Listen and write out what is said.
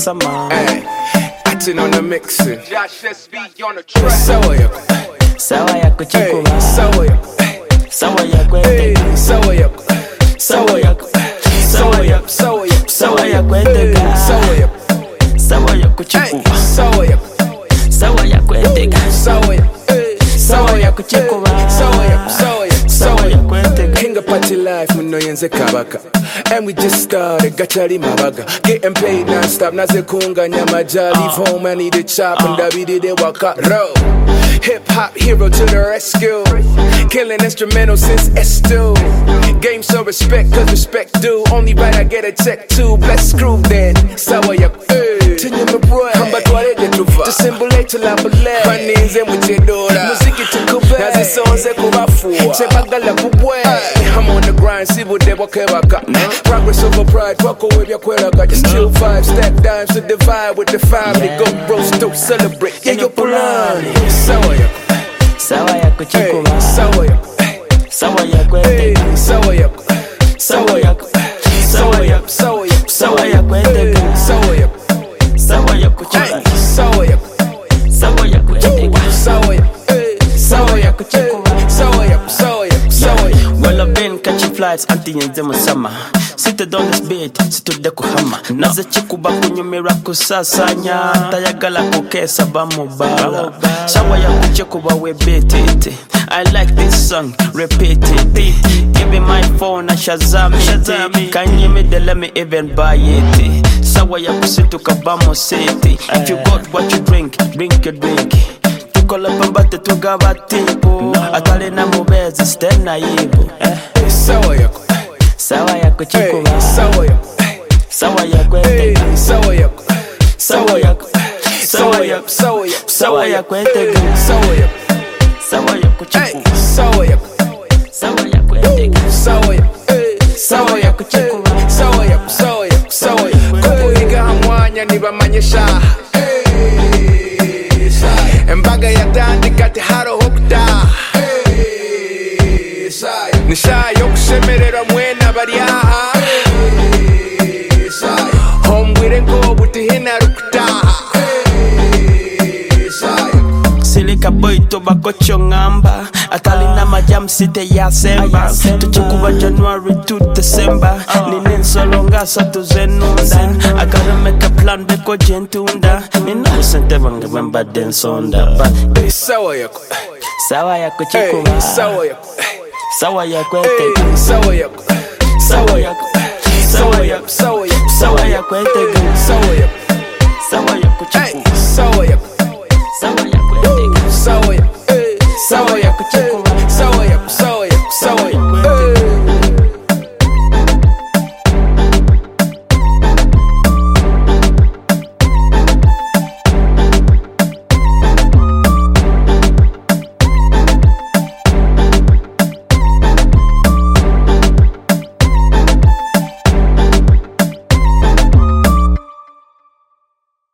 Musama. Hey, acting on the mixing. Josh SB on the track. Sawa yako. Sawa yako chikuba. Sawa yako. Sawa yako etega. Sawa yako. Sawa yako. Sawa yako. Sawa yako. Sawa yako etega. Sawa yako. Sawa yako chikuba. Sawa yako. Sawa yako etega. Sawa yako. Sawa yako chikuba. Sawa yako. Sawa yako. Sawa yako etega. King of party life, muno yenze kabaka. And we just started, gachari mabaga. Getting paid non-stop, naze kunga nyama jolly. Leave home, I need a chop, and David did it waka roll. Hip-hop hero to the rescue. Killing instrumental since S2. Game so respect, cause respect due. Only right I get a check too. Bless screw then. Sawa yako. Tenye mbroe. Kamba tuwale jetuva. Tusimbule tulabule. Paninze mchedora. Muziki tukube. Nazi sonze kubafua. Chebagala kubwe. I'm on the grind, see what they wake waka. Progress over pride, walk away vya kwelaka. Just chill vibes, stack dimes to divide with the family. Go roast, don't celebrate. Yeah, yo pulani. Sawa yako. Sawa yako chikuba. Sawa yako. Sawa yako etega. Sawa yako. Sawa yako. Sawa yako. Sawa yako. Sawa yako etega. Sawa yako. Sawa yako chikuba. Sawa yako. Sawa yako etega. Sawa yako. Sawa yako. Sawa yako. Sawa yako. Sawa yako. Well, I've been catching flights until yenze musama. Seated on this bed, situde kuhama. Naze chikuba kunyumira kusasanya. Tayagala kukesa bamubala. Sawa yako chikuba we betete. I like this song, repeat it. Give me my phone, I Shazam it. Can you me let me even buy it? Sawa yako situka bamo city. If you got what you drink, drink your drink. Tukola pambate tugaba tipo. Atale na mubezi stena yibo. Sawa yako. Sawa yako chikuba. Sawa yako. Sawa yako etega. Sawa yako. Sawa yako. Sawa yako. Sawa yako. Sawa yako etega. Sawa yako. Sawa yako chikuba. Sawa yako. Sawa yako etega. Sawa yako. Sawa yako chikuba. Sawa yako. Sawa yako. Sawa yako. Kubuhiga hamwanya nibamanyesha. Embaga yatandika teharo hokta. Nishayo kushemerera mwena bariaha. Hombwire ngo butihina rukutaha. Silika boy tobacco chongamba. Atali na majam site ya semba. Tuchikuba January to December. Ninin solonga sa tuzenunda. I gotta make a plan beko jentunda. Nina sente banga bamba den sonda. Sawa yako. Sawa yako chikuba. Sawa yako. Sawa yako etega. Sawa yako. Sawa yako. Sawa yako. Sawa yako. Sawa yako etega. Sawa yako. Sawa yako chikuba. Sawa yako.